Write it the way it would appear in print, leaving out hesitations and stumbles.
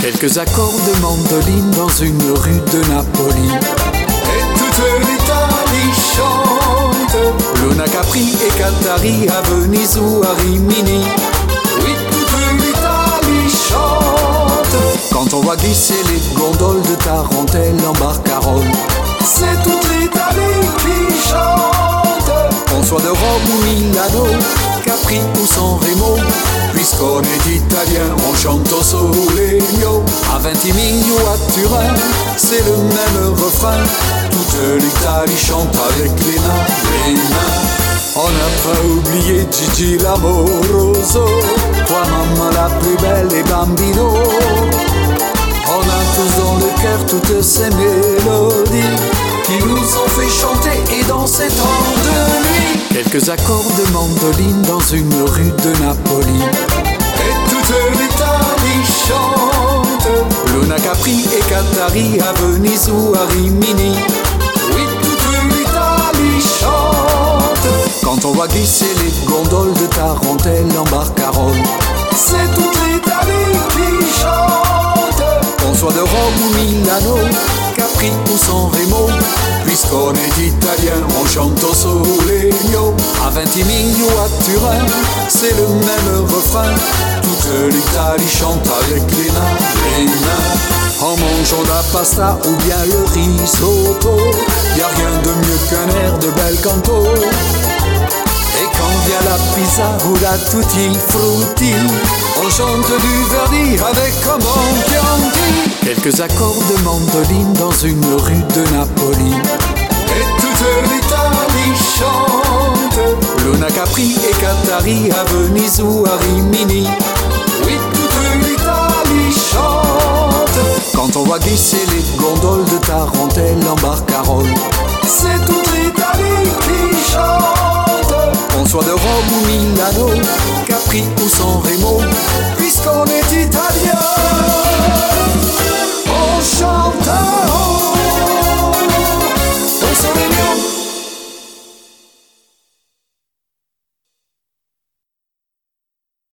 Quelques accords de mandoline dans une rue de Napoli. Et toute l'Italie chante Luna Capri et Qatari à Venise ou à Rimini. Oui, toute l'Italie chante quand on voit glisser les gondoles de Tarentelle en Barcarolle. C'est toute l'Italie qui chante, qu'on soit de Rome ou Milano, Capri ou San Remo. Puisqu'on est italien, on chante au Solegno. À Ventimiglia ou à Turin, c'est le même refrain. Toute l'Italie chante avec les mains. On n'a pas oublié Gigi l'amoroso, toi maman la plus belle et Bambino. On a tous dans le cœur toutes ces mélodies qui nous ont fait chanter et danser tant de nuit. Quelques accords de mandoline dans une rue de Napoli. Et toute l'Italie chante Luna Capri et Qatari à Venise ou à Rimini. Oui, toute l'Italie chante quand on voit glisser les gondoles de Tarentelle en Barcarolle. C'est toute l'Italie qui chante, qu'on soit de Rome ou Milano, Capri ou San Remo. Puisqu'on est italien, on chante au Solegno. À Ventimiglia ou à Turin, c'est le même refrain. Toute l'Italie chante avec les mains. En mangeant la pasta ou bien le risotto, y a rien de mieux qu'un air de bel canto. Et quand vient la pizza ou la tutti frutti, on chante du Verdi avec Comment Chianti. Quelques accords de mandoline dans une rue de Napoli. Et toute l'Italie chante Luna Capri et Qatari à Venise ou à Rimini. Oui, toute l'Italie chante quand on voit glisser les gondoles de Tarentelle en Barcarolle. C'est toute l'Italie qui chante, qu'on soit de Rome ou Milano, Capri ou San Remo. Puisqu'on est italien, on chante.